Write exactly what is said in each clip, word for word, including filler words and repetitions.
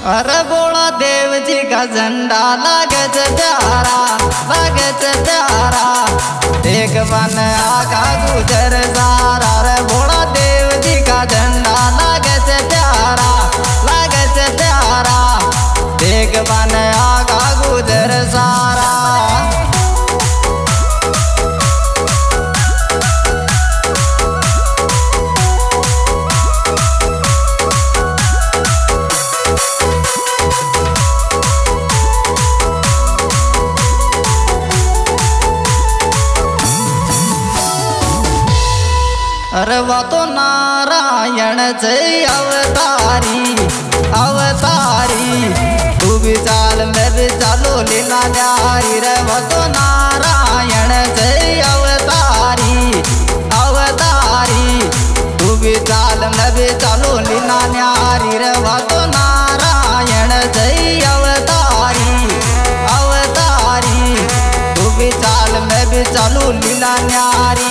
अरे बोला देव जी का झंडा लागत प्यारा, लागत प्यारा। एक बन आगा गुजर सारा। रे बोला देव जी का झंडा लागत प्यारा, लागत प्यारा। एक बन आगा गुजर सारा। अरे वो तो नारायण जय अवतारी, अवतारी। तू भी चाल मैं भी चालो लीला न्यारी। रे वो तो नारायण जय अवतारी, अवतारी। तू भी चाल मैं भी चालो लीला न्यारी। रे वो तो नारायण जय अवतारी, अवतारी। तू भी चाल मैं भी चालो लीला न्यारी।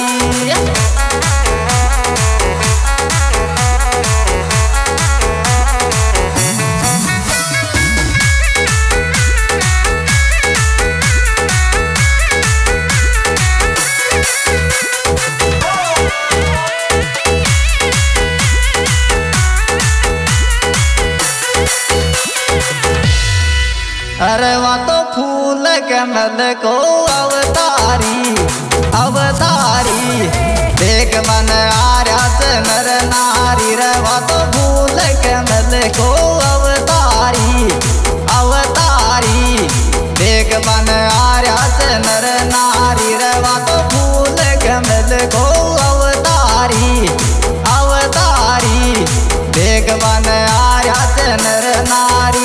अरे वो तो फूल कमल को अवतारी, अवतारी। देख मन आर्या से नर नारी। रे वो तो फूल कमल को अवतारी, अवतारी। देख मन आर्या से नर नारी। रे वो तो फूल कमल को अवतारी, अवतारी। देख मन आर्या से नर नारी।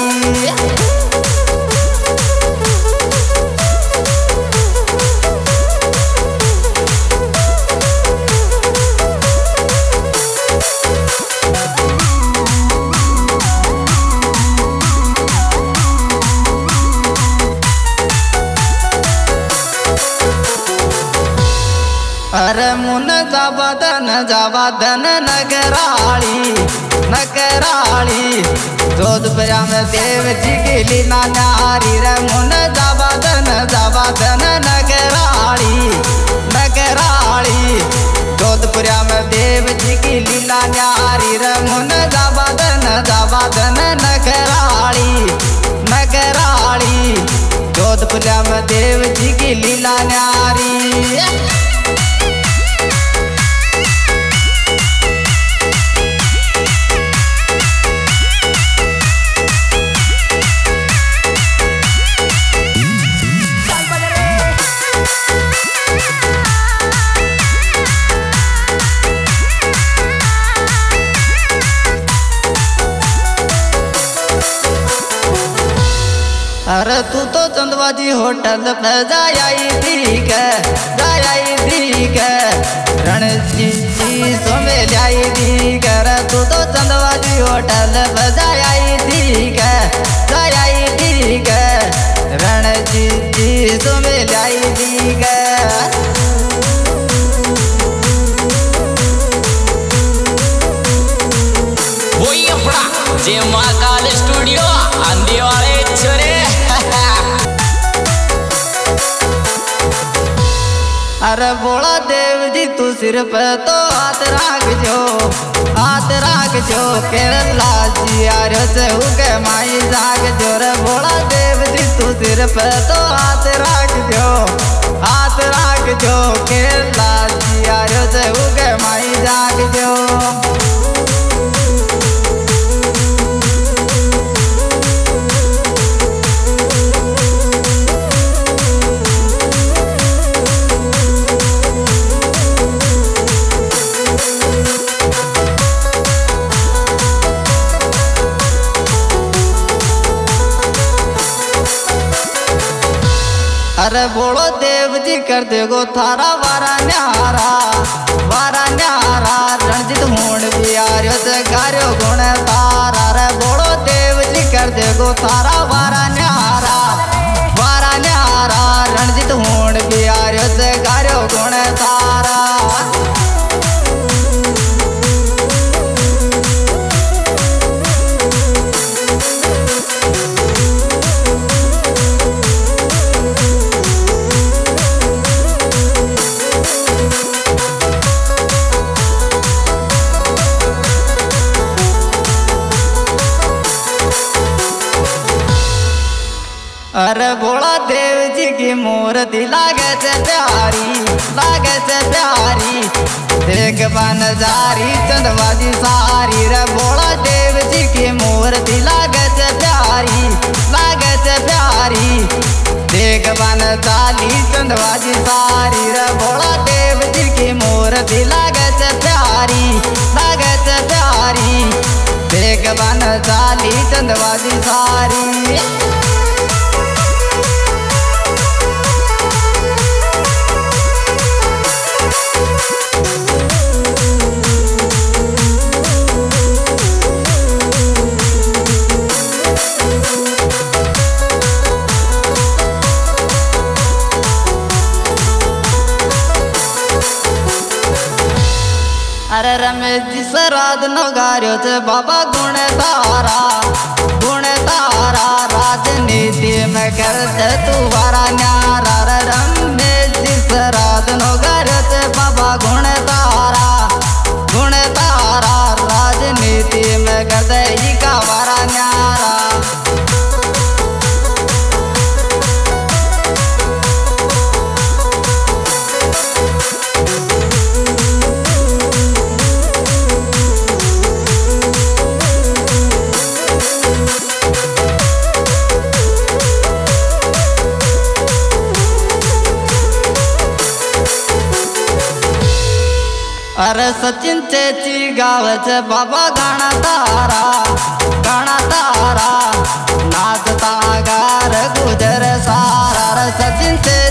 अरे मुन जाबादन जाबादन नगराली, नगराली। जोधपुरा में देव जी की लीला न्यारी। रे मुन जाबादन जाबादन नगराली, नगराली। जोधपुरा में देव जी की लीला न्यारी। रे मुन जाबादन जाबादन नगराली, नगराली। जोधपुरा में देव जी की लीला न्यारी। अरे तू तो चंदवाजी होटल पे जाई ठीक है, जाई ठीक है। रणजीत जी सोमे लाई ठीक है। रे तू तो चंदवाजी होटल पे जाई ठीक है, जाई ठीक है। रणजीत जी सोमे लाई ठीक है। वही अपना जे महाकाल स्टूडियो आंधी वाले छोरे। अरे बोला देव जी तू सिर पे तो हाथ राख जो, हाथ राख जो। केरला जी आर्य से हुके माई जाग जो। रे बोला देव जी तू सिर पे तो हाथ राख जो, हाथ राख जो। केरला जी आर्य से हुके माई जाग जो। अरे बोलो देव जी कर देगो थारा वारा न्यारा, वारा न्यारा। रणजीत होण भी आर्यो से गार्यो गुण तारा। रे बोलो देव जी कर देगो थारा वारा न्यारा, वारा न्यारा। रणजीत होण भी आर्यो से गार्यो गुण तारा। अरे भोला देव जी की मूर्ति लागे से प्यारी, लागे से प्यारी, देख बन जारी चंदवाजी सारी। रे भोला देव जी की मूर्ति लागे से प्यारी, लागे से प्यारी, देख बन जाली चंदवाजी सारी। रे भोला देव जी की मूर्ति लागे से प्यारी, लागे से प्यारी, देख बन जाली चंदवाजी सारी। अरे रमेश जी श्राद्ध नगार्यो छे बाबा गुण तारा, गुण तारा, राजनीति में करते तुम्हारा न्यारा। रे रमेश जी श्राद्ध नगार्यो छे बाबा गुण तारा, गुण तारा, राजनीति में करते ही का वारा न्यारा। अरे सचिन चेची गावचे बाबा गाणा तारा, गाणा तारा, नाचता गार गुजर सारा। रे सचिन